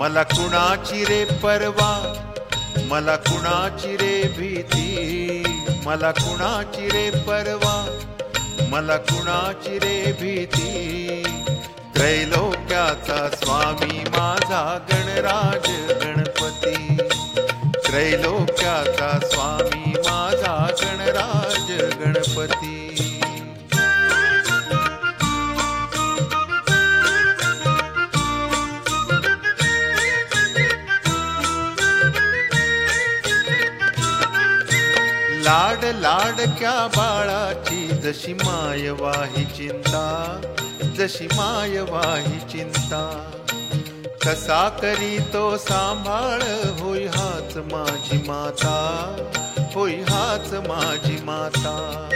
मला कुणाची रे परवा, मला कुणाची रे भीती, मला कुणाची रे परवा, मला कुणाची रे भीती. त्रैलोक्याचा स्वामी माझा गणराज गणपती, त्रैलोक्याचा स्वामी माझा गणराज गणपती. लाड लाडक्या बाळाची जशी मायवाही चिंता, जशी मायवाही चिंता, कसा करी तो सांभाळ, होय हाच माझी माता, होय हाच माझी माता.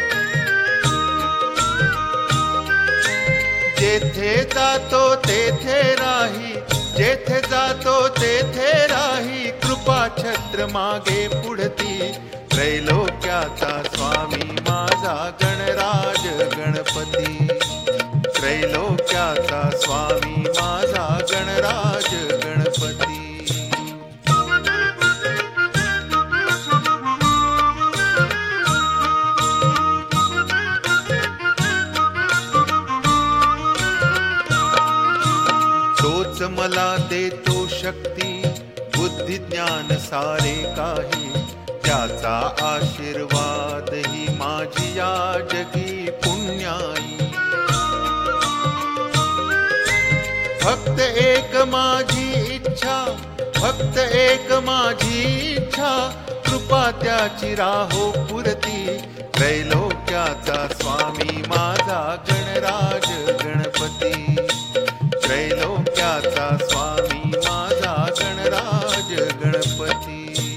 जेथे जातो तेथे राही, जेथे जातो तेथे राही, कृपा छत्र मागे पुढती. त्रैलोक्याचा स्वामी माझा गणराज गणपती, त्रैलोक्याचा स्वामी माझा गणराज गणपती. तोच मला देतो शक्ती, बुद्धी ज्ञान सारे काही, त्याचा आशीर्वाद ही माझी या जगी पुण्याई. फक्त एक माझी इच्छा, फक्त एक माझी इच्छा, कृपा त्याची राहो पुरती. त्रैलोक्याचा स्वामी माझा गणराज गणपती, त्रैलोक्याचा स्वामी माझा गणराज गणपती.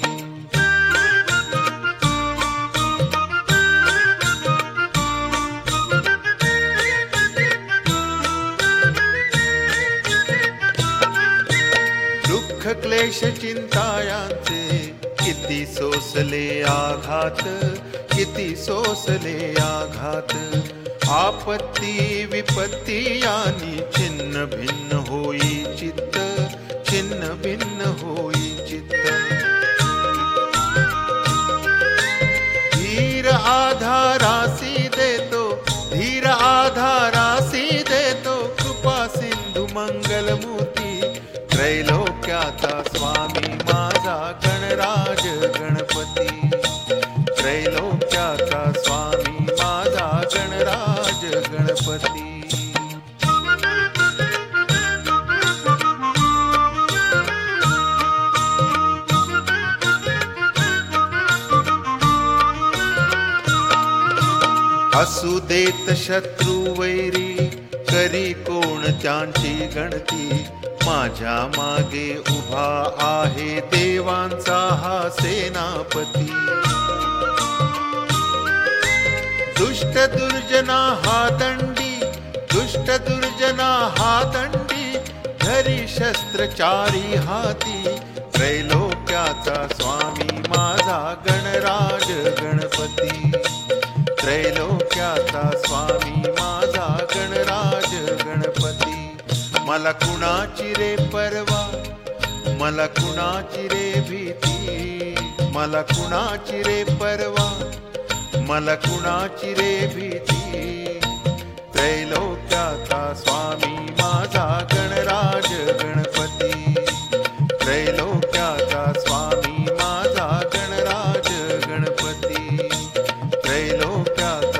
दुःख क्लेश चिंता यांचे किती सोसले आघात, किती सोसले आघात. आपत्ती विपत्ती यानी छिन्न भिन्न होई चित्त, छिन्न भिन्न होई चित्त. धीर आधारासी देतो, धीर आधारासी देतो, कृपा सिंधू मंगलमूर्ती. त्रैलोक्याचा स्वामी माझा गणराज गणपती, त्रैलोक्याचा स्वामी माझा गणराज गणपती. असू देत शत्रु वैरी, करी कोण त्यांची गणती. माझ्या मागे उभा आहे देवांचा हा सेनापती. दुष्ट दुर्जना हा दंडी, दुष्ट दुर्जना हा दंडी, धरी शस्त्रचारी हाती. त्रैलोक्याचा स्वामी माझा गणराज गणपती, त्रैलोक्याचा स्वामी माझा गणराज गणपती. मला कुणाची रे परवा, मला कुणाची रे भीती, मला कुणाची रे परवा, मला कुणाची रे भीती. त्रैलोक्याचा स्वामी माझा गणराज गणपती, त्रैलोक्याचा स्वामी माझा गणराज गणपती, त्रैलोक्याचा